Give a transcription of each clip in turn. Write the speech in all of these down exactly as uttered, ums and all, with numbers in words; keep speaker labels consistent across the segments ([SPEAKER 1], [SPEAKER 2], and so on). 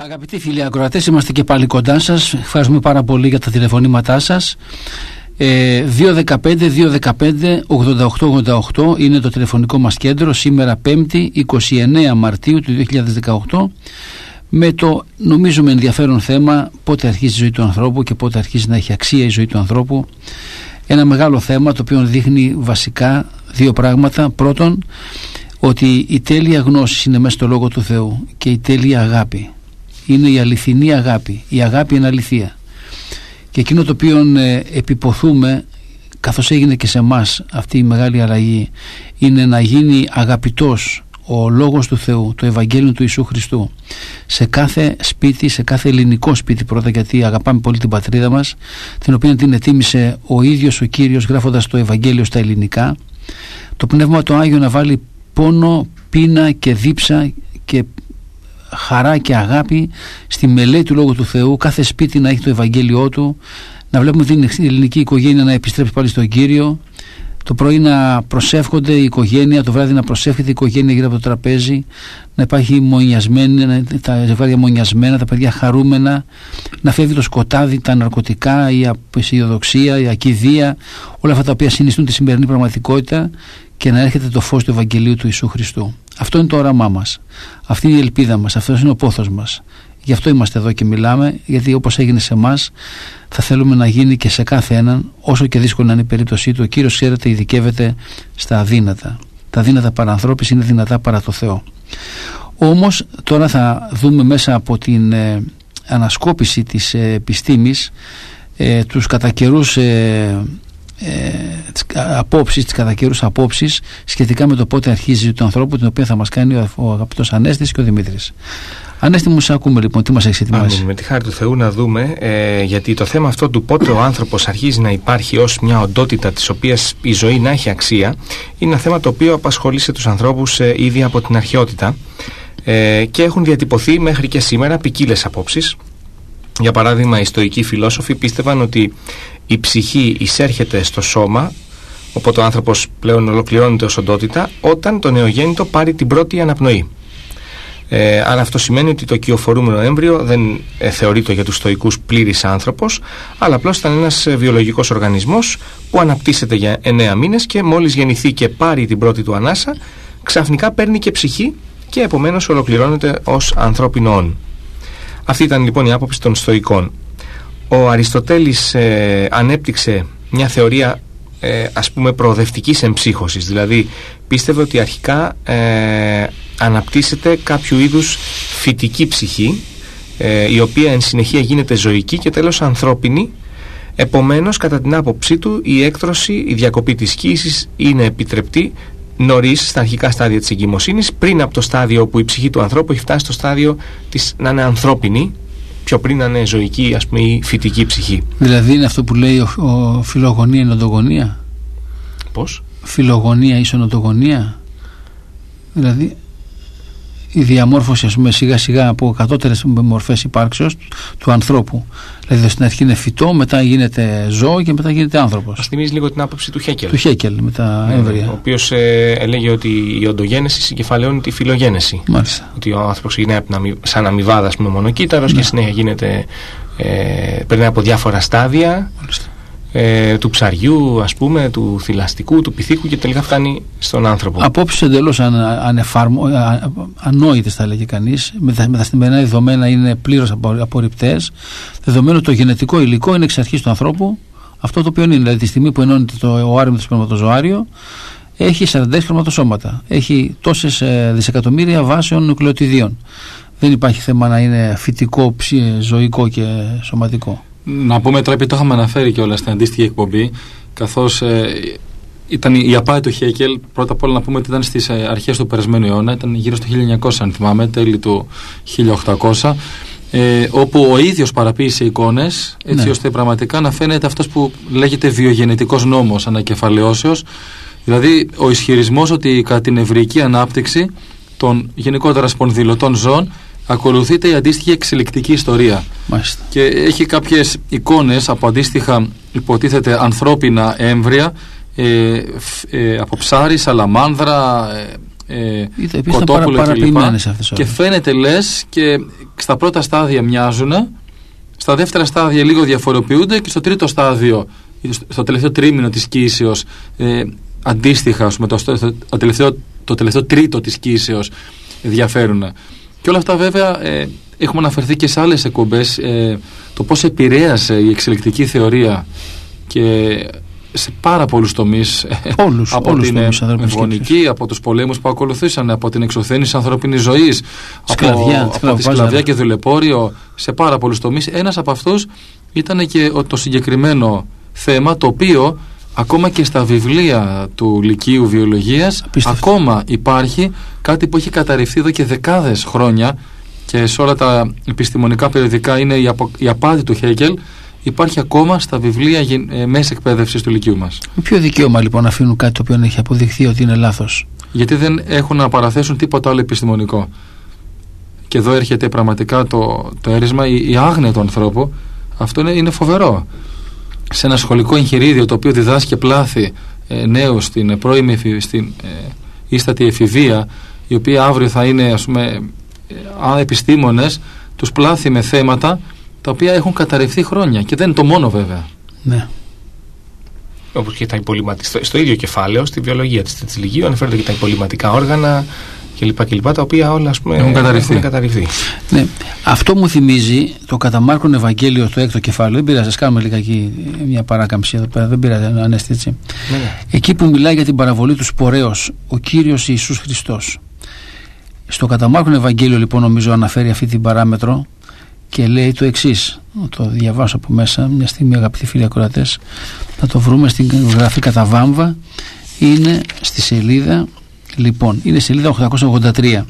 [SPEAKER 1] Αγαπητοί φίλοι ακροατές, είμαστε και πάλι κοντά σας. Ευχαριστούμε πάρα πολύ για τα τηλεφωνήματά σας. ε, δύο ένα πέντε δύο ένα πέντε ογδόντα οκτώ ογδόντα οκτώ είναι το τηλεφωνικό μας κέντρο. Σήμερα Πέμπτη είκοσι εννέα Μαρτίου του δύο χιλιάδες δεκαοκτώ, με το νομίζουμε ενδιαφέρον θέμα πότε αρχίζει η ζωή του ανθρώπου και πότε αρχίζει να έχει αξία η ζωή του ανθρώπου. Ένα μεγάλο θέμα το οποίο δείχνει βασικά δύο πράγματα. Πρώτον, ότι η τέλεια γνώση είναι μέσα στο Λόγο του Θεού και η τέλεια αγάπη είναι η αληθινή αγάπη. Η αγάπη είναι αληθεία. Και εκείνο το οποίο ε, επιποθούμε, καθώς έγινε και σε εμάς αυτή η μεγάλη αλλαγή, είναι να γίνει αγαπητός ο Λόγος του Θεού, το Ευαγγέλιο του Ιησού Χριστού, σε κάθε σπίτι, σε κάθε ελληνικό σπίτι πρώτα, γιατί αγαπάμε πολύ την πατρίδα μας, την οποία την ετοίμησε ο ίδιος ο Κύριος γράφοντας το Ευαγγέλιο στα ελληνικά. Το Πνεύμα το Άγιο να βάλει πόνο, πείνα και δίψα και χαρά και αγάπη στη μελέτη του Λόγου του Θεού, κάθε σπίτι να έχει το Ευαγγέλιό του, να βλέπουμε την ελληνική οικογένεια να επιστρέψει πάλι στον Κύριο, το πρωί να προσεύχονται η οικογένεια, το βράδυ να προσεύχεται η οικογένεια γύρω από το τραπέζι, να υπάρχει μονιασμένη, τα ζευγάρια μονιασμένα, τα παιδιά χαρούμενα, να φεύγει το σκοτάδι, τα ναρκωτικά, η απεσιοδοξία, η ακηδεία, όλα αυτά τα οποία συνιστούν τη σημερινή πραγματικότητα, και να έρχεται το φως του Ευαγγελίου του Ιησού Χριστού. Αυτό είναι το όραμά μας. Αυτή είναι η ελπίδα μας. Αυτό είναι ο πόθος μας. Γι' αυτό είμαστε εδώ και μιλάμε, γιατί όπως έγινε σε εμάς, θα θέλουμε να γίνει και σε κάθε έναν, όσο και δύσκολη να είναι η περίπτωσή του. Ο Κύριος, ξέρετε, ειδικεύεται στα αδύνατα. Τα αδύνατα παρά ανθρώπης είναι δυνατά παρά το Θεό. Όμως, τώρα θα δούμε μέσα από την ε, ανασκόπηση της ε, επιστήμης ε, τους κατά καιρούς ε, Ε, τις απόψεις, τις κατά καιρούς απόψεις σχετικά με το πότε αρχίζει η ζωή του ανθρώπου, την οποία θα μας κάνει ο, ο αγαπητός Ανέστης και ο Δημήτρης. Ανέστη μου, σε ακούμε λοιπόν, τι μας έχεις ετοιμάσει?
[SPEAKER 2] Άμην, με τη χάρη του Θεού να δούμε, ε, γιατί το θέμα αυτό του πότε ο άνθρωπος αρχίζει να υπάρχει ως μια οντότητα της οποίας η ζωή να έχει αξία, είναι ένα θέμα το οποίο απασχολήσε τους ανθρώπους ε, ήδη από την αρχαιότητα, ε, και έχουν διατυπωθεί μέχρι και σήμερα ποικίλες απόψεις. Για παράδειγμα, οι στοικοί φιλόσοφοι πίστευαν ότι η ψυχή εισέρχεται στο σώμα, οπότε ο άνθρωπος πλέον ολοκληρώνεται ως οντότητα, όταν το νεογέννητο πάρει την πρώτη αναπνοή. Ε, άρα αυτό σημαίνει ότι το κυοφορούμενο έμβριο δεν ε, θεωρείται για τους στοικούς πλήρης άνθρωπος, αλλά απλώς ήταν ένας ε, βιολογικός οργανισμός που αναπτύσσεται για εννέα μήνες και μόλις γεννηθεί και πάρει την πρώτη του ανάσα, ξαφνικά παίρνει και ψυχή και επομένως ολοκληρώνεται ως ανθρώπινο όν. Αυτή ήταν λοιπόν η άποψη των στοικών. Ο Αριστοτέλης ε, ανέπτυξε μια θεωρία ε, ας πούμε προοδευτικής εμψύχωσης, δηλαδή πίστευε ότι αρχικά ε, αναπτύσσεται κάποιο είδους φυτική ψυχή, ε, η οποία εν συνεχεία γίνεται ζωική και τέλος ανθρώπινη. Επομένως, κατά την άποψή του, η έκτρωση, η διακοπή της κύησης είναι επιτρεπτή νωρίς, στα αρχικά στάδια της εγκυμοσύνης, πριν από το στάδιο που η ψυχή του ανθρώπου έχει φτάσει στο στάδιο της να είναι ανθρώπινη, πιο πριν να είναι ζωική, ας πούμε, η φυτική ψυχή.
[SPEAKER 1] Δηλαδή είναι αυτό που λέει ο, ο φιλογονία είναι οντογονία.
[SPEAKER 2] Πώς? Φιλογονία
[SPEAKER 1] ίσον οντογονία. Δηλαδή η διαμόρφωση, ας πούμε, σιγά σιγά από κατώτερες μορφές υπάρξεως του ανθρώπου. Δηλαδή στην αρχή είναι φυτό, μετά γίνεται ζώο και μετά γίνεται άνθρωπος.
[SPEAKER 2] Μας θυμίζει λίγο την άποψη του Χέκελ.
[SPEAKER 1] Του Χέκελ με τα
[SPEAKER 2] ναι,
[SPEAKER 1] έμβρια.
[SPEAKER 2] Ο οποίος ε, έλεγε ότι η οντογένεση συγκεφαλαιώνει τη φιλογένεση.
[SPEAKER 1] Μάλιστα. Ότι
[SPEAKER 2] ο άνθρωπος είναι σαν αμοιβάδα, ας πούμε, μονοκύτταρος, ναι, και συνέχεια γίνεται, ε, περνάει από διάφορα στάδια. Μάλιστα. Ε, του ψαριού, ας πούμε, του θηλαστικού, του πυθίκου, και τελικά φτάνει στον άνθρωπο.
[SPEAKER 1] Απόψεις εντελώς αν, ανεφάρμο, α, ανόητες θα λέγει κανείς, με τα, με τα σημερινά δεδομένα είναι πλήρως απο, απορριπτές, δεδομένου το γενετικό υλικό είναι εξ αρχής του ανθρώπου, αυτό το οποίο είναι, δηλαδή τη στιγμή που ενώνεται το, ο άρρημο το σπερματοζωάριο, έχει σαράντα έξι χρωματοσώματα, έχει τόσες ε, δισεκατομμύρια βάσεων νουκλεοτιδίων. Δεν υπάρχει θέμα να είναι φυτικό, ψι, ζωικό και σωματικό.
[SPEAKER 3] Να πούμε τώρα, επειδή το είχαμε αναφέρει κιόλας στην αντίστοιχη εκπομπή, καθώς ε, ήταν η απάτη του Χέκελ, πρώτα απ' όλα να πούμε ότι ήταν στις ε, αρχές του περασμένου αιώνα, ήταν γύρω στο χίλια εννιακόσια, αν θυμάμαι, τέλη του χίλια οκτακόσια, ε, όπου ο ίδιος παραποίησε εικόνες, έτσι, ναι, ώστε πραγματικά να φαίνεται αυτός που λέγεται βιογενετικός νόμος ανακεφαλαιώσεως, δηλαδή ο ισχυρισμός ότι κατά την ευρυϊκή ανάπτυξη των γενικότερα σπονδυλωτών ζώων ακολουθείται η αντίστοιχη εξελικτική ιστορία.
[SPEAKER 1] Μάλιστα.
[SPEAKER 3] Και έχει κάποιες εικόνες από αντίστοιχα, υποτίθεται, ανθρώπινα έμβρια, ε, ε, από ψάρι, σαλαμάνδρα, ε, ε, κοτόπουλο κλπ. Και φαίνεται λες και στα πρώτα στάδια μοιάζουν, στα δεύτερα στάδια λίγο διαφοροποιούνται και στο τρίτο στάδιο, στο τελευταίο τρίμηνο της κύσεως, ε, αντίστοιχα ας πούμε, το, το, τελευταίο, το τελευταίο τρίτο της κύσεως διαφέρουν. Και όλα αυτά βέβαια ε, έχουμε αναφερθεί και σε άλλες εκπομπές, ε, το πώς επηρέασε η εξελικτική θεωρία και σε πάρα πολλούς τομείς,
[SPEAKER 1] όλους,
[SPEAKER 3] από
[SPEAKER 1] όλους
[SPEAKER 3] την ευγονική, από τους πολέμους που ακολουθήσαν, από την εξωθένηση ανθρώπινης ζωής,
[SPEAKER 1] σκλαβιά,
[SPEAKER 3] από, από τη σκλαβιά και δουλεπόριο, σε πάρα πολλούς τομείς. Ένας από αυτούς ήταν και το συγκεκριμένο θέμα, το οποίο ακόμα και στα βιβλία του Λυκείου Βιολογίας απίστευτο. Ακόμα υπάρχει κάτι που έχει καταρριφθεί εδώ και δεκάδες χρόνια και σε όλα τα επιστημονικά περιοδικά είναι η, απο, η απάτη του Χέγκελ. Υπάρχει ακόμα στα βιβλία ε, μέση εκπαίδευσης του Λυκείου μας.
[SPEAKER 1] Με ποιο δικαίωμα λοιπόν αφήνουν κάτι το οποίο έχει αποδειχθεί ότι είναι λάθος?
[SPEAKER 3] Γιατί δεν έχουν να παραθέσουν τίποτα άλλο επιστημονικό. Και εδώ έρχεται πραγματικά το, το αίρισμα, η, η άγνοια του ανθρώπου. Αυτό είναι, είναι φοβερό. Σε ένα σχολικό εγχειρίδιο το οποίο διδάσκει πλάθη ε, νέους στην πρώιμη στην ε, ίστατη εφηβεία, η οποία αύριο θα είναι ας πούμε ε, επιστήμονες, τους πλάθει με θέματα τα οποία έχουν καταρρευθεί χρόνια και δεν είναι το μόνο βέβαια.
[SPEAKER 1] Ναι.
[SPEAKER 2] Όπως και τα υπολοιματικά, στο, στο ίδιο κεφάλαιο, στη βιολογία της, της Λυκείου αναφέρονται και τα υπολοιματικά όργανα κλπ. κλπ. Τα οποία όλα ας πούμε,
[SPEAKER 3] έχουν καταρριφθεί.
[SPEAKER 2] Έχουν καταρριφθεί.
[SPEAKER 1] Ναι. Αυτό μου θυμίζει το κατά Μάρκον Ευαγγέλιο στο έκτο κεφάλαιο. Δεν πειράζει, ας κάνουμε λιγάκι μια παράκαμψη εδώ πέρα. Δεν πειράζει, ανέστη έτσι.
[SPEAKER 2] Ναι, ναι.
[SPEAKER 1] Εκεί που μιλάει για την παραβολή του σπορέως ο Κύριος Ιησούς Χριστός. Στο κατά Μάρκον Ευαγγέλιο λοιπόν νομίζω αναφέρει αυτή την παράμετρο και λέει το εξής. Το διαβάσω από μέσα μια στιγμή, αγαπητοί φίλοι ακροατές. Θα το βρούμε στην γραφή κατά βάμβα. Είναι στη σελίδα, λοιπόν, είναι σελίδα οκτακόσια ογδόντα τρία.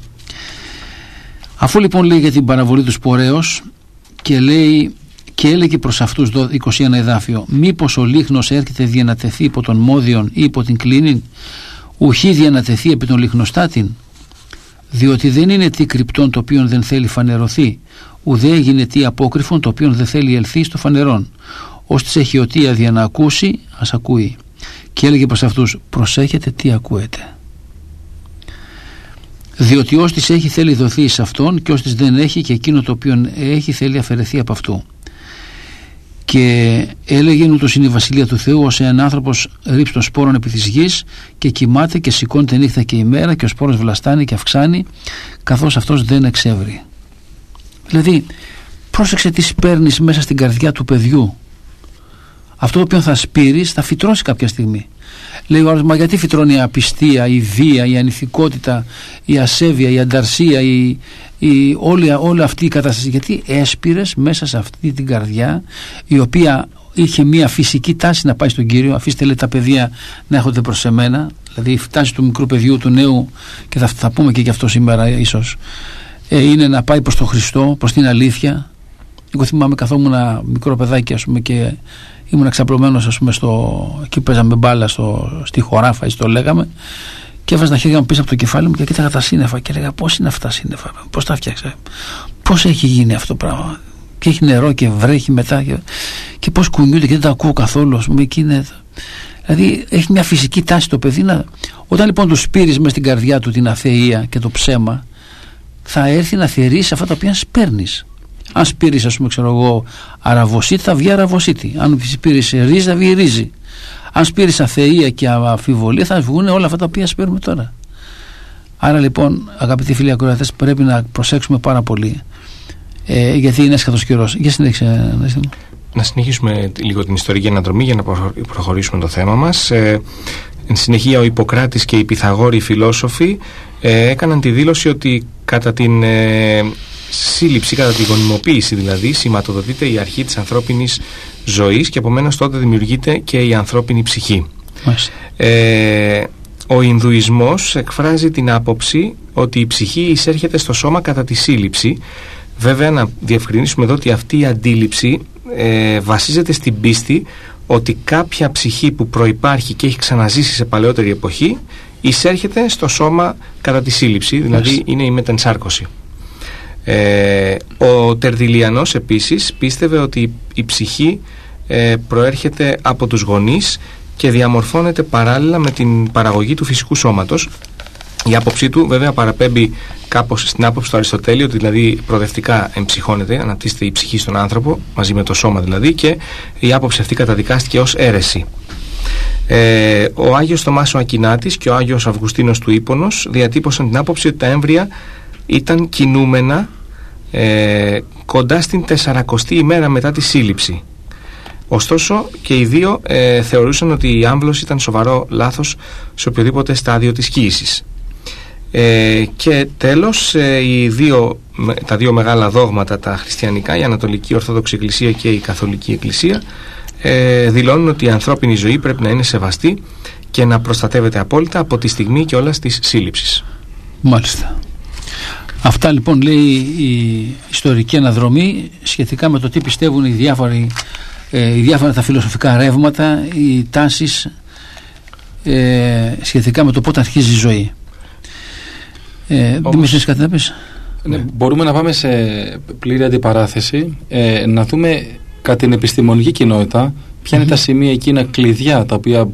[SPEAKER 1] Αφού λοιπόν λέει για την παραβολή του σπορέως και λέει και έλεγε προς αυτούς είκοσι ένα εδάφιο, μήπως ο λίχνος έρχεται διανατεθεί υπό τον μόδιον ή υπό την κλίνην, ουχή διανατεθεί επί τον λιχνοστάτην, διότι δεν είναι τι κρυπτόν το οποίο δεν θέλει φανερωθεί, ουδέ έγινε τι απόκρυφον το οποίο δεν θέλει ελθεί στο φανερόν. Ως της έχει οτία δια να ακούσει, ας ακούει. Και έλεγε προς αυτούς, προσέχετε τι ακούετε. Διότι ως της έχει θέλει δοθεί σε αυτόν και ως της δεν έχει και εκείνο το οποίο έχει θέλει αφαιρεθεί από αυτού. Και έλεγε ούτως είναι η βασιλεία του Θεού, ως ένα άνθρωπος ρίψει των σπόρων επί της γης και κοιμάται και σηκώνεται νύχτα και ημέρα και ο σπόρος βλαστάνει και αυξάνει καθώς αυτός δεν εξεύρει. Δηλαδή πρόσεξε τι σπέρνεις μέσα στην καρδιά του παιδιού. Αυτό το οποίο θα σπείρεις θα φυτρώσει κάποια στιγμή. Λέει ο άλλος, μα γιατί φυτρώνει η απιστία, η βία, η ανηθικότητα, η ασέβεια, η ανταρσία, η, η, όλη, όλη αυτή η κατάσταση? Γιατί έσπηρες μέσα σε αυτή την καρδιά, η οποία είχε μια φυσική τάση να πάει στον Κύριο. Αφήστε λέει τα παιδεία να έχονται προς εμένα. Δηλαδή η τάση του μικρού παιδιού, του νέου, και θα, θα πούμε και γι' αυτό σήμερα ίσως, ε, είναι να πάει προς τον Χριστό, προς την αλήθεια. Εγώ θυμάμαι καθόμουν ένα μικρό παιδάκι, ας πούμε, και ήμουν ξαπλωμένος, ας πούμε, στο, εκεί παίζαμε μπάλα στο, στη χωράφα, έτσι το λέγαμε, και έβαζα τα χέρια μου πίσω από το κεφάλι μου και κοίταγα τα σύννεφα και έλεγα πώς είναι αυτά τα σύννεφα, πώς τα φτιάξα, πώς έχει γίνει αυτό το πράγμα, και έχει νερό και βρέχει μετά και, και πώς κουνιούνται και δεν τα ακούω καθόλου, ας πούμε, και είναι, δηλαδή έχει μια φυσική τάση το παιδί να, όταν λοιπόν του σπείρεις μες στην καρδιά του την αθεία και το ψέμα, θα έρθει να θερήσει αυτά τα οποία σπέρνεις. Αν σπείρεις, ας πούμε, ξέρω εγώ, αραβοσίτη, θα βγει αραβοσίτη. Αν σπείρεις ρύζι, θα βγει ρύζι. Αν σπείρεις αθεία και αμφιβολία, θα βγουν όλα αυτά τα οποία σπέρνουμε τώρα. Άρα λοιπόν, αγαπητοί φίλοι ακροατές, πρέπει να προσέξουμε πάρα πολύ, ε, γιατί είναι έσχατος καιρός. Για συνέχισε.
[SPEAKER 2] Να συνεχίσουμε λίγο την ιστορική αναδρομή για να προχωρήσουμε το θέμα μας. Ε, εν συνεχεία, ο Ιπποκράτης και οι Πυθαγόροι φιλόσοφοι ε, έκαναν τη δήλωση ότι κατά την ε, σύλληψη, κατά τη γονιμοποίηση δηλαδή, σηματοδοτείται η αρχή της ανθρώπινης ζωής και επομένως τότε δημιουργείται και η ανθρώπινη ψυχή. Ε, ο Ινδουισμός εκφράζει την άποψη ότι η ψυχή εισέρχεται στο σώμα κατά τη σύλληψη. Βέβαια, να διευκρινίσουμε εδώ ότι αυτή η αντίληψη ε, βασίζεται στην πίστη ότι κάποια ψυχή που προϋπάρχει και έχει ξαναζήσει σε παλαιότερη εποχή εισέρχεται στο σώμα κατά τη σύλληψη, δηλαδή Μάλιστα. είναι η μετενσάρκωση. Ε, ο Τερτιλιανός επίσης πίστευε ότι η ψυχή ε, προέρχεται από τους γονείς και διαμορφώνεται παράλληλα με την παραγωγή του φυσικού σώματος, Η άποψή του βέβαια παραπέμπει κάπως στην άποψη του Αριστοτέλη, ότι δηλαδή προοδευτικά εμψυχώνεται, αναπτύσσεται η ψυχή στον άνθρωπο, μαζί με το σώμα δηλαδή, και η άποψη αυτή καταδικάστηκε ως αίρεση. Ε, ο Άγιος Θωμάς ο Ακινάτης και ο Άγιος Αυγουστίνος του Ίπωνος διατύπωσαν την άποψη ότι τα έμβρια ήταν κινούμενα ε, κοντά στην τεσσαρακοστή ημέρα μετά τη σύλληψη. Ωστόσο και οι δύο ε, θεωρούσαν ότι η άμβλωση ήταν σοβαρό λάθος σε οποιοδήποτε στάδιο της κύησης. Ε, και τέλος ε, οι δύο, τα δύο μεγάλα δόγματα τα χριστιανικά, η Ανατολική Ορθόδοξη Εκκλησία και η Καθολική Εκκλησία, ε, δηλώνουν ότι η ανθρώπινη ζωή πρέπει να είναι σεβαστή και να προστατεύεται απόλυτα από τη στιγμή και όλας της σύλληψης.
[SPEAKER 1] Μάλιστα. Αυτά λοιπόν λέει η ιστορική αναδρομή σχετικά με το τι πιστεύουν οι διάφοροι, ε, οι διάφορα τα φιλοσοφικά ρεύματα, οι τάσεις ε, σχετικά με το πότε αρχίζει η ζωή. Ε, Δημήτρης, κάτι να πεις?
[SPEAKER 3] Ναι, μπορούμε να πάμε σε πλήρη αντιπαράθεση, ε, να δούμε κατά την επιστημονική κοινότητα ποια είναι mm-hmm. τα σημεία εκείνα κλειδιά τα οποία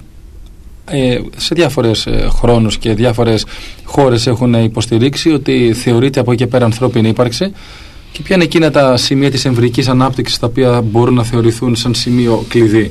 [SPEAKER 3] ε, σε διάφορες ε, χρόνους και διάφορες χώρες έχουν υποστηρίξει ότι θεωρείται από εκεί και πέρα ανθρώπινη ύπαρξη, και ποια είναι εκείνα τα σημεία της εμβρυϊκής ανάπτυξης τα οποία μπορούν να θεωρηθούν σαν σημείο κλειδί.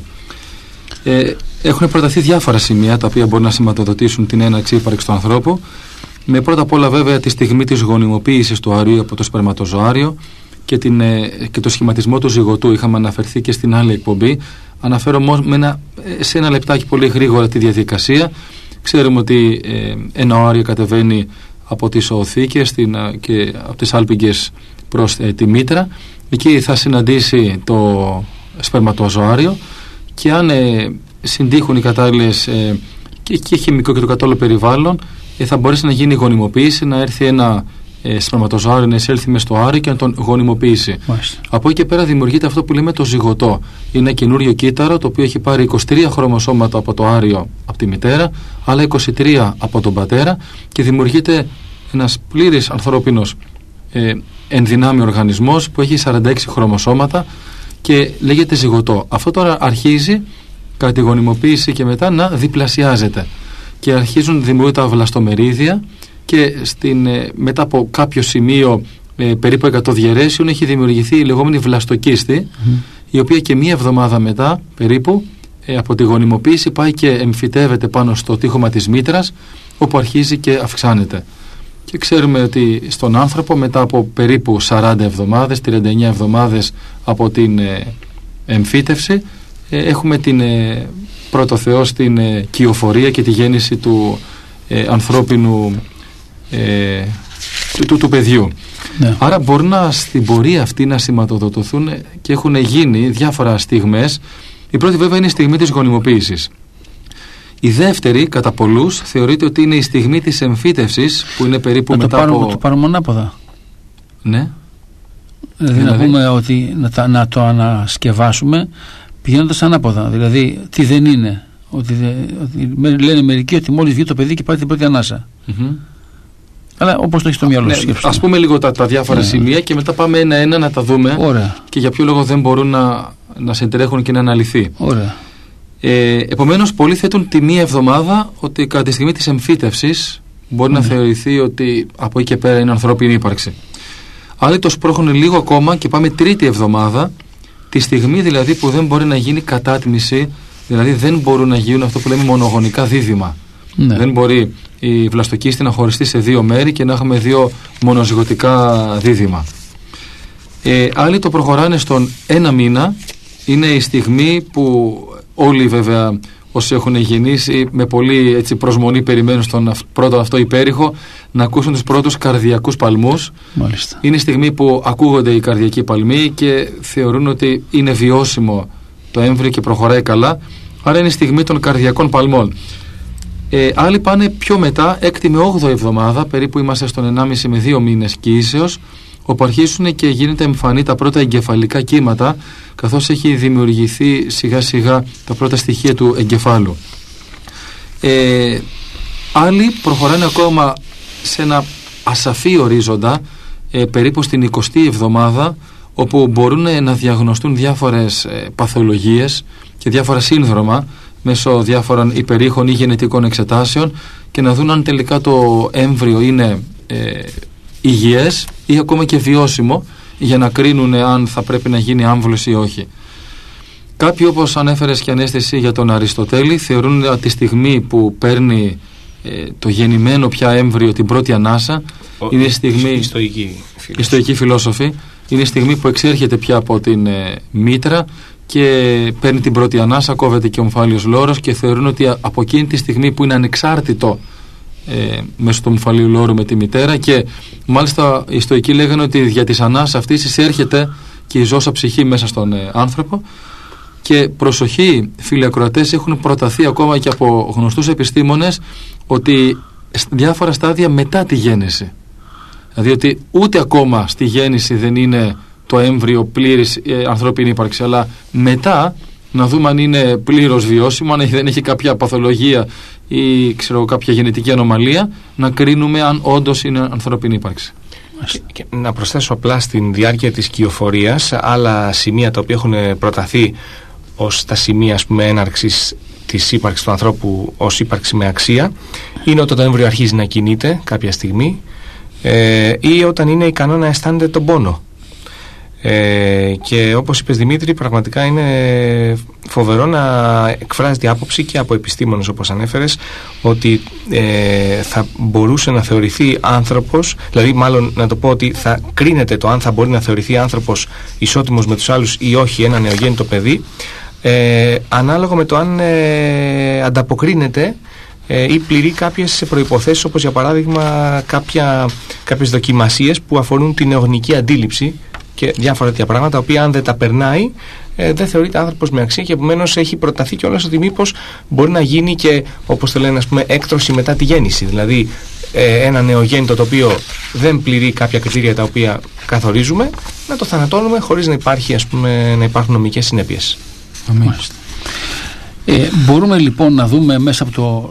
[SPEAKER 3] Ε, έχουν προταθεί διάφορα σημεία τα οποία μπορούν να σηματοδοτήσουν την έναρξη ύπαρξης του ανθρώπου, με πρώτα απ' όλα βέβαια τη στιγμή της γονιμοποίησης του αρίου από το σπερματοζωάριο και, την, ε, και το σχηματισμό του ζυγωτού. Είχαμε αναφερθεί και στην άλλη εκπομπή. Αναφέρω μόνο ένα, σε ένα λεπτάκι πολύ γρήγορα τη διαδικασία. Ξέρουμε ότι ε, ένα άριο κατεβαίνει από τις οθήκες την, και από τις άλπιγγες προς ε, τη μήτρα. Εκεί θα συναντήσει το σπερματοζωάριο, και αν ε, συντύχουν οι κατάλληλες ε, και, και χημικό και το κατάλληλο περιβάλλον, ε, θα μπορέσει να γίνει γονιμοποίηση, να έρθει ένα ε, σπερματοζωάριο να εισέλθει μες στο άριο και να τον γονιμοποιήσει. Μάλιστα. Από εκεί και πέρα δημιουργείται αυτό που λέμε το ζυγωτό. Είναι ένα καινούριο κύτταρο το οποίο έχει πάρει είκοσι τρία χρωμοσώματα από το άριο από τη μητέρα, άλλα είκοσι τρία από τον πατέρα, και δημιουργείται ένας πλήρης ανθρώπινος ε, ενδυνάμει οργανισμός που έχει σαράντα έξι χρωμοσώματα και λέγεται ζυγωτό. Αυτό τώρα αρχίζει κατά τη γονιμοποίηση και μετά να διπλασιάζεται, και αρχίζουν δημιουργούνται τα βλαστομερίδια, και στην, ε, μετά από κάποιο σημείο ε, περίπου εκατό διαιρέσεων έχει δημιουργηθεί η λεγόμενη βλαστοκίστη, mm. η οποία και μία εβδομάδα μετά περίπου ε, από τη γονιμοποίηση πάει και εμφυτεύεται πάνω στο τείχομα της μήτρας, όπου αρχίζει και αυξάνεται. Και ξέρουμε ότι στον άνθρωπο μετά από περίπου σαράντα εβδομάδες, τριάντα εννέα εβδομάδες από την ε, εμφύτευση, ε, έχουμε την ε, πρώτο Θεός την ε, κυοφορία και τη γέννηση του ε, ανθρώπινου ε, του, του, του παιδιού. Ναι. Άρα μπορούν να, στην πορεία αυτή να σηματοδοτηθούν και έχουν γίνει διάφορα στιγμές. Η πρώτη βέβαια είναι η στιγμή της γονιμοποίησης. Η δεύτερη, κατά πολλούς, θεωρείται ότι είναι η στιγμή της εμφύτευσης, που είναι περίπου
[SPEAKER 1] να
[SPEAKER 3] μετά
[SPEAKER 1] το πάρουμε,
[SPEAKER 3] από...
[SPEAKER 1] το πάρουμε ανάποδα.
[SPEAKER 3] Ναι.
[SPEAKER 1] Δηλαδή, δηλαδή να πούμε ότι να, να το ανασκευάσουμε πηγαίνοντας ανάποδα. Δηλαδή τι δεν είναι. Ότι, δε, ότι λένε μερικοί ότι μόλις βγει το παιδί και πάει την πρώτη ανάσα. Mm-hmm. Αλλά όπως το έχει στο μυαλό σου. Ναι,
[SPEAKER 3] ας πούμε λίγο τα, τα διάφορα ναι. σημεία και μετά πάμε ένα-ένα να τα δούμε. Ωραία. Και για ποιο λόγο δεν μπορούν να, να συντρέχουν και να αναλυθεί.
[SPEAKER 1] Ωραία.
[SPEAKER 3] Ε, επομένως, πολλοί θέτουν τη μία εβδομάδα ότι κατά τη στιγμή της εμφύτευσης μπορεί mm. να θεωρηθεί ότι από εκεί και πέρα είναι ανθρώπινη ύπαρξη. Άλλοι το σπρώχνουν λίγο ακόμα και πάμε τρίτη εβδομάδα, τη στιγμή δηλαδή που δεν μπορεί να γίνει κατάτμιση, δηλαδή δεν μπορούν να γίνουν αυτό που λέμε μονογονικά δίδυμα. Ναι. Δεν μπορεί η βλαστοκίστη να χωριστεί σε δύο μέρη και να έχουμε δύο μονοζυγωτικά δίδυμα. Ε, άλλοι το προχωράνε στον ένα μήνα, είναι η στιγμή που όλοι βέβαια όσοι έχουν γεννήσει με πολύ έτσι, προσμονή περιμένουν στον πρώτο αυτό υπέρηχο να ακούσουν τους πρώτους καρδιακούς παλμούς.
[SPEAKER 1] Μάλιστα.
[SPEAKER 3] Είναι η στιγμή που ακούγονται οι καρδιακοί παλμοί και θεωρούν ότι είναι βιώσιμο το έμβριο και προχωράει καλά. Άρα είναι η στιγμή των καρδιακών παλμών. Ε, άλλοι πάνε πιο μετά, έκτη με όγδοη εβδομάδα, περίπου είμαστε στον ενάμιση με δύο μήνες κύησεως, όπου αρχίσουν και γίνεται εμφανή τα πρώτα εγκεφαλικά κύματα, καθώς έχει δημιουργηθεί σιγά σιγά τα πρώτα στοιχεία του εγκεφάλου. Ε, άλλοι προχωράνε ακόμα σε ένα ασαφή ορίζοντα, ε, περίπου στην εικοστή εβδομάδα, όπου μπορούν να διαγνωστούν διάφορες ε, παθολογίες και διάφορα σύνδρομα, μέσω διάφορων υπερήχων ή γενετικών εξετάσεων και να δουν αν τελικά το έμβριο είναι ε, υγιές ή ακόμα και βιώσιμο, για να κρίνουν αν θα πρέπει να γίνει άμβλωση ή όχι. Κάποιοι, όπως ανέφερες και Ανέστηση για τον Αριστοτέλη, θεωρούν ότι τη στιγμή που παίρνει ε, το γεννημένο πια έμβριο την πρώτη ανάσα, Ο, είναι η στιγμή, η στοική, η στοική φιλόσοφη, είναι η στιγμή που εξέρχεται πια από την ε, μήτρα και παίρνει την πρώτη ανάσα, κόβεται και ο ομφάλιος λόρος, και θεωρούν ότι από εκείνη τη στιγμή που είναι ανεξάρτητο ε, μέσω του ομφαλίου λόρου με τη μητέρα, και μάλιστα οι στοικοί λέγανε ότι για τις ανάσες αυτής εισέρχεται και η ζώσα ψυχή μέσα στον ε, άνθρωπο. Και προσοχή, φίλοι ακροατές, έχουν προταθεί ακόμα και από γνωστούς επιστήμονες ότι διάφορα στάδια μετά τη γέννηση, δηλαδή ότι ούτε ακόμα στη γέννηση δεν είναι το έμβριο πλήρης ε, ανθρώπινη ύπαρξη, αλλά μετά να δούμε αν είναι πλήρως βιώσιμο, αν δεν έχει κάποια παθολογία ή ξέρω, κάποια γενετική ανομαλία, να κρίνουμε αν όντως είναι ανθρώπινη ύπαρξη.
[SPEAKER 2] Και, και να προσθέσω απλά στην διάρκεια της κυοφορίας άλλα σημεία τα οποία έχουν προταθεί ως τα σημεία, ας πούμε, έναρξης της ύπαρξης του ανθρώπου ως ύπαρξη με αξία, είναι όταν το έμβριο αρχίζει να κινείται κάποια στιγμή ε, ή όταν είναι ικανό να αισθάνεται τον πόνο. Ε, και όπως είπες, Δημήτρη, πραγματικά είναι φοβερό να εκφράζεται άποψη και από επιστήμονες, όπως ανέφερες, ότι ε, θα μπορούσε να θεωρηθεί άνθρωπος, δηλαδή μάλλον να το πω ότι θα κρίνεται το αν θα μπορεί να θεωρηθεί άνθρωπος ισότιμος με τους άλλους ή όχι ένα νεογέννητο παιδί, ε, ανάλογα με το αν ε, ανταποκρίνεται ε, ή πληρεί κάποιες προϋποθέσεις, όπως για παράδειγμα κάποια, κάποιες δοκιμασίες που αφορούν την νεογνική αντίληψη και διάφορα τέτοια πράγματα, τα οποία αν δεν τα περνάει ε, δεν θεωρείται άνθρωπος με αξία, και επομένως έχει προταθεί κιόλας ότι μήπως μπορεί να γίνει και, όπως το λένε, ας πούμε, έκτρωση μετά τη γέννηση. Δηλαδή ε, ένα νεογέννητο το οποίο δεν πληρεί κάποια κριτήρια τα οποία καθορίζουμε, να το θανατώνουμε χωρίς να, υπάρχει, ας πούμε, να υπάρχουν νομικές συνέπειες.
[SPEAKER 1] Ε, μπορούμε λοιπόν να δούμε μέσα από το,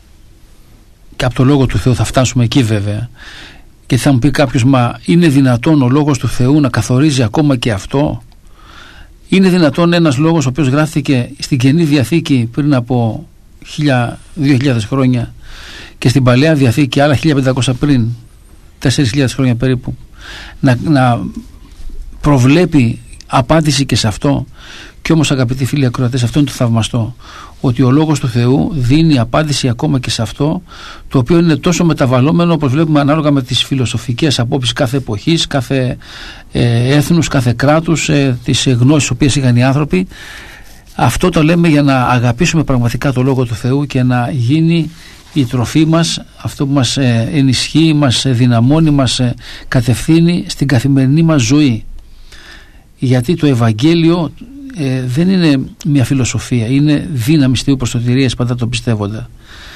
[SPEAKER 1] και από το Λόγο του Θεού, θα φτάσουμε εκεί βέβαια, και θα μου πει κάποιος, μα είναι δυνατόν ο Λόγος του Θεού να καθορίζει ακόμα και αυτό? Είναι δυνατόν ένας λόγος ο οποίος γράφτηκε στην Καινή Διαθήκη πριν από δύο χιλιάδες χρόνια και στην Παλαιά Διαθήκη άλλα χίλια πεντακόσια πριν, τέσσερις χιλιάδες χρόνια περίπου, να, να προβλέπει απάντηση και σε αυτό? Και όμως, αγαπητοί φίλοι ακροατές, αυτό είναι το θαυμαστό, ότι ο Λόγος του Θεού δίνει απάντηση ακόμα και σε αυτό, το οποίο είναι τόσο μεταβαλλόμενο, όπως βλέπουμε, ανάλογα με τις φιλοσοφικές απόψεις κάθε εποχής, κάθε ε, έθνους, κάθε κράτους, ε, τις γνώσεις οποίες είχαν οι άνθρωποι. Αυτό το λέμε για να αγαπήσουμε πραγματικά το Λόγο του Θεού και να γίνει η τροφή μας, αυτό που μας ε, ενισχύει, μας δυναμώνει, μας ε, κατευθύνει στην καθημερινή μας ζωή. Γιατί το Ευαγγέλιο ε, δεν είναι μια φιλοσοφία, είναι δύναμη Θεού προς σωτηρίας πάντα το πιστεύοντα.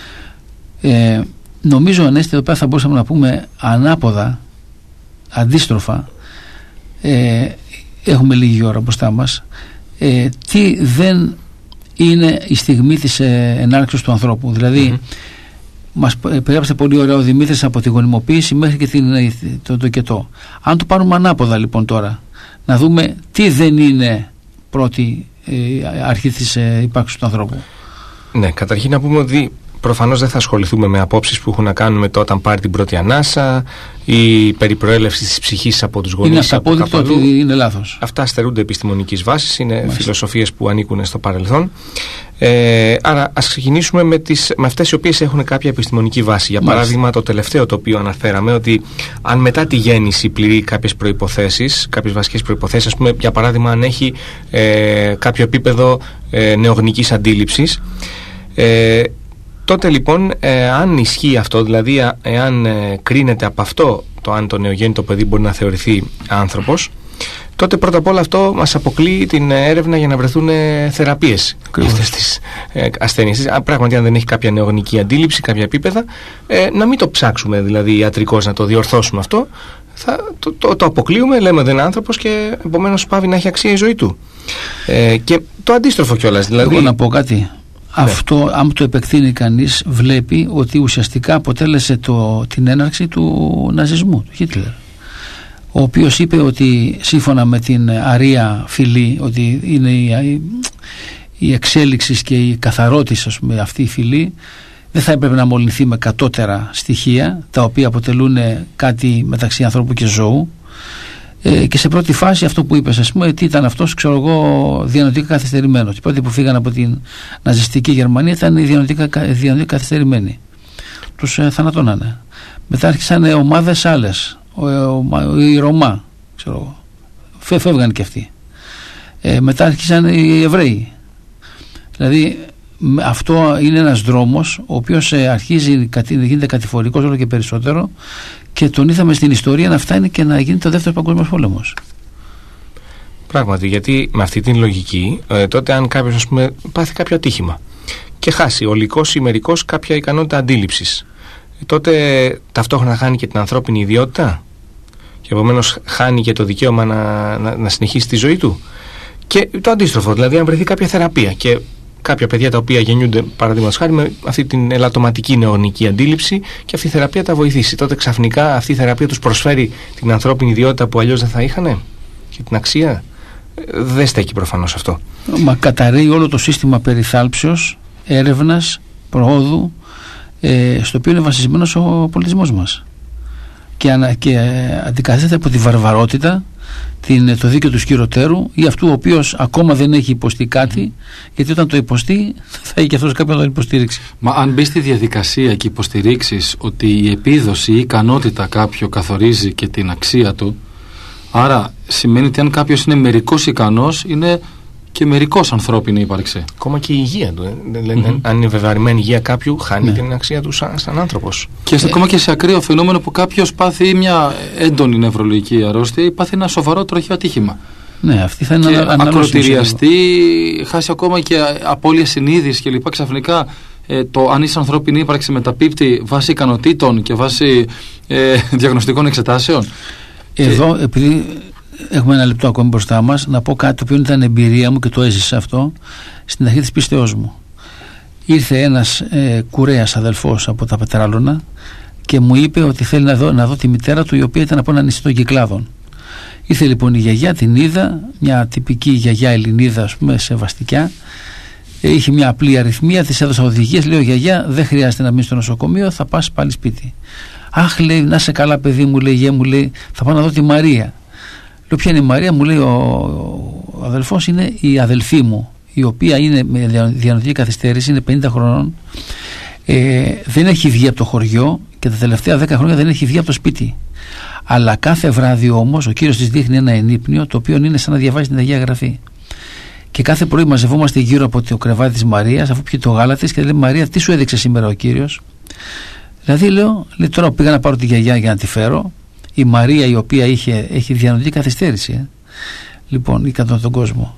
[SPEAKER 1] Ε, νομίζω, Ανέστη, εδώ πέρα θα μπορούσαμε να πούμε ανάποδα, αντίστροφα, ε, έχουμε λίγη ώρα μπροστά μας, ε, τι δεν είναι η στιγμή της ε, ενάρξεως του ανθρώπου. Δηλαδή, mm-hmm. μας περιγράψε πολύ ωραία ο Δημήτρης από τη γονιμοποίηση μέχρι και την, το, το κετό. Αν το πάρουμε ανάποδα λοιπόν τώρα, να δούμε τι δεν είναι πρώτη ε, αρχή της ε, ύπαρξης του ανθρώπου.
[SPEAKER 2] Ναι, καταρχήν να πούμε ότι προφανώς δεν θα ασχοληθούμε με απόψεις που έχουν να κάνουν με το όταν πάρει την πρώτη ανάσα ή περί προέλευσης της ψυχής από τους γονείς.
[SPEAKER 1] Είναι αυταπόδεικτο ότι είναι λάθος.
[SPEAKER 2] Αυτά στερούνται επιστημονικής βάσης, είναι Μάλιστα. φιλοσοφίες που ανήκουν στο παρελθόν. Ε, άρα ας ξεκινήσουμε με, τις, με αυτές οι οποίες έχουν κάποια επιστημονική βάση. Για παράδειγμα, Μάλιστα. το τελευταίο το οποίο αναφέραμε, ότι αν μετά τη γέννηση πληρεί κάποιες προϋποθέσεις, κάποιες βασικές προϋποθέσεις, ας πούμε, για παράδειγμα, αν έχει ε, κάποιο επίπεδο ε, νεογνικής αντίληψης, ε, τότε λοιπόν, ε, αν ισχύει αυτό, δηλαδή εάν ε, κρίνεται από αυτό το αν το νεογέννητο παιδί μπορεί να θεωρηθεί άνθρωπος, τότε πρώτα απ' όλα αυτό μας αποκλείει την έρευνα για να βρεθούν ε, θεραπείες για αυτές τις ε, ασθένειες. Πράγματι, αν δεν έχει κάποια νεογνική αντίληψη, κάποια επίπεδα, ε, να μην το ψάξουμε δηλαδή ιατρικώς να το διορθώσουμε αυτό, θα, το, το, το αποκλείουμε, λέμε δεν είναι άνθρωπος και επομένως πάβει να έχει αξία η ζωή του. Ε, και το αντίστροφο κιόλας. Δηλαδή,
[SPEAKER 1] εγώ να πω κάτι. Ναι. Αυτό, αν το επεκτείνει κανείς, βλέπει ότι ουσιαστικά αποτέλεσε το, την έναρξη του ναζισμού, του Χίτλερ, ο οποίος είπε ότι σύμφωνα με την αρία φυλή, ότι είναι η, η εξέλιξη και η καθαρότηση, ας πούμε, αυτή η φυλή δεν θα έπρεπε να μολυνθεί με κατώτερα στοιχεία, τα οποία αποτελούν κάτι μεταξύ ανθρώπου και ζώου. Ε, και σε πρώτη φάση αυτό που είπες, ας πούμε, τι ήταν αυτός, ξέρω εγώ, διανοητικά καθυστερημένος. Οι πρώτοι που φύγαν από την ναζιστική Γερμανία ήταν οι διανοητικά, διανοητικά καθυστερημένοι. Τους ε, θανατώνανε. Μετά άρχισαν ε, ομάδες άλλες, ο, ο, ο, οι Ρωμά, ξέρω εγώ. Φε, φεύγαν και αυτοί. Ε, μετά άρχισαν οι Εβραίοι. Δηλαδή αυτό είναι ένας δρόμος ο οποίος ε, αρχίζει, γίνεται κατηφορικός όλο και περισσότερο, και τον είδαμε στην ιστορία να φτάνει και να γίνει το δεύτερο παγκόσμιος πόλεμος.
[SPEAKER 2] Πράγματι, γιατί με αυτή την λογική, ε, τότε αν κάποιος, ας πούμε, πάθει κάποιο ατύχημα και χάσει ολικός ή μερικός κάποια ικανότητα αντίληψης, ε, τότε ταυτόχρονα χάνει και την ανθρώπινη ιδιότητα και επομένως χάνει και το δικαίωμα να, να, να συνεχίσει τη ζωή του. Και το αντίστροφο, δηλαδή αν βρεθεί κάποια θεραπεία και κάποια παιδιά τα οποία γεννιούνται, παραδείγματος χάρη, με αυτή την ελαττωματική νεογνική αντίληψη, και αυτή η θεραπεία τα βοηθήσει, τότε ξαφνικά αυτή η θεραπεία τους προσφέρει την ανθρώπινη ιδιότητα που αλλιώς δεν θα είχανε και την αξία. Δεν στέκει προφανώς αυτό.
[SPEAKER 1] Μα καταρρέει όλο το σύστημα περιθάλψεως, έρευνας, προόδου, ε, στο οποίο είναι βασισμένος ο πολιτισμός μας. Και, ανα, και ε, αντικαθίσταται από τη βαρβαρότητα, την, το δίκαιο του σκυροτέρου, ή αυτού ο οποίος ακόμα δεν έχει υποστεί κάτι, γιατί όταν το υποστεί θα έχει και αυτός κάποιον να τον υποστήριξει.
[SPEAKER 3] Μα αν μπει στη διαδικασία και υποστηρίξεις ότι η επίδοση ή η ικανότητα κάποιου καθορίζει και την αξία του, άρα σημαίνει ότι αν κάποιος είναι μερικώς ικανός, είναι και μερικώς ανθρώπινη ύπαρξη.
[SPEAKER 2] Ακόμα και η υγεία του. Ε. Δηλαδή, mm-hmm. αν είναι βεβαρημένη η υγεία κάποιου, χάνει ναι. την αξία του σαν, σαν άνθρωπος.
[SPEAKER 3] Και ε, ακόμα και σε ακραίο φαινόμενο που κάποιος πάθει μια έντονη νευρολογική αρρώστια ή πάθει ένα σοβαρό τροχαίο ατύχημα.
[SPEAKER 1] Ναι, αυτή θα είναι
[SPEAKER 3] και ακροτηριαστεί, χάσει ακόμα και απώλεια συνείδησης κλπ. Ξαφνικά ε, το αν είσαι ανθρώπινη ύπαρξη μεταπίπτει βάσει ικανοτήτων και βάσει ε, διαγνωστικών εξετάσεων.
[SPEAKER 1] Εδώ, και... επειδή έχουμε ένα λεπτό ακόμη μπροστά μας, να πω κάτι το οποίο ήταν εμπειρία μου και το έζησα αυτό στην αρχή της πίστεώς μου. Ήρθε ένας ε, κουρέας αδελφός από τα Πετράλωνα και μου είπε ότι θέλει να δω, να δω τη μητέρα του, η οποία ήταν από ένα νησί των Κυκλάδων. Ήρθε λοιπόν η γιαγιά, την είδα, μια τυπική γιαγιά Ελληνίδα, ας πούμε, σεβαστικιά. Ε, είχε μια απλή αριθμία, της έδωσα οδηγίες, λέω: γιαγιά, δεν χρειάζεται να μείνεις στο νοσοκομείο, θα πας πάλι σπίτι. Αχ, λέει, να σε καλά, παιδί μου, λέει, γε μου, λέει, θα πάω να δω τη Μαρία. Λέω: ποια είναι η Μαρία? Μου λέει ο, ο αδελφός: είναι η αδελφή μου, η οποία είναι με διανοητική καθυστέρηση, είναι πενήντα χρονών, ε, δεν έχει βγει από το χωριό και τα τελευταία δέκα χρόνια δεν έχει βγει από το σπίτι. Αλλά κάθε βράδυ όμως ο Κύριος της δείχνει ένα ενύπνιο, το οποίο είναι σαν να διαβάζει την Αγία Γραφή. Και κάθε πρωί μαζευόμαστε γύρω από το κρεβάτι της Μαρίας, αφού πιει το γάλα της, και λέει: Μαρία, τι σου έδειξε σήμερα ο Κύριος? Δηλαδή, λέω, λέει, τώρα που πήγα να πάρω τη γιαγιά για να τη φέρω, η Μαρία, η οποία είχε, έχει διανοητική καθυστέρηση, ε. λοιπόν, ή κατά τον κόσμο,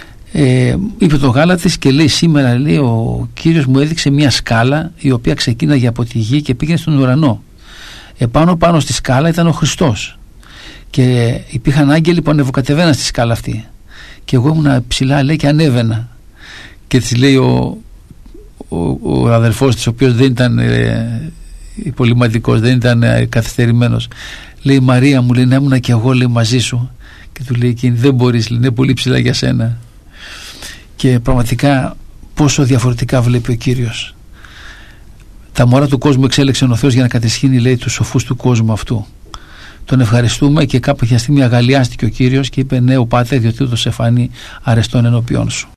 [SPEAKER 1] ε, είπε το γάλα της και λέει: σήμερα, λέει, ο Κύριος μου έδειξε μια σκάλα η οποία ξεκίναγε από τη γη και πήγαινε στον ουρανό. Επάνω πάνω στη σκάλα ήταν ο Χριστός και υπήρχαν άγγελοι που ανεβοκατεβαίναν στη σκάλα αυτή, και εγώ ήμουν ψηλά, λέει, και ανέβαινα. Και της λέει ο, ο, ο αδελφός της, ο οποίος δεν ήταν ε, υπολοιματικός, δεν ήταν ε, καθυστερημένος, λέει: Μαρία μου, λέει, να ήμουν και εγώ, λέει, μαζί σου. Και του λέει εκείνη: δεν μπορείς, λέει, είναι πολύ ψηλά για σένα. Και πραγματικά πόσο διαφορετικά βλέπει ο Κύριος. Τα μωρά του κόσμου εξέλεξε ο Θεός για να κατεσχύνει, λέει, τους σοφούς του κόσμου αυτού. Τον ευχαριστούμε, και κάποια στιγμή αγαλιάστηκε ο Κύριος και είπε: ναι, ο Πάτερ, διότι ούτως σε φάνει αρεστόν ενώπιόν σου.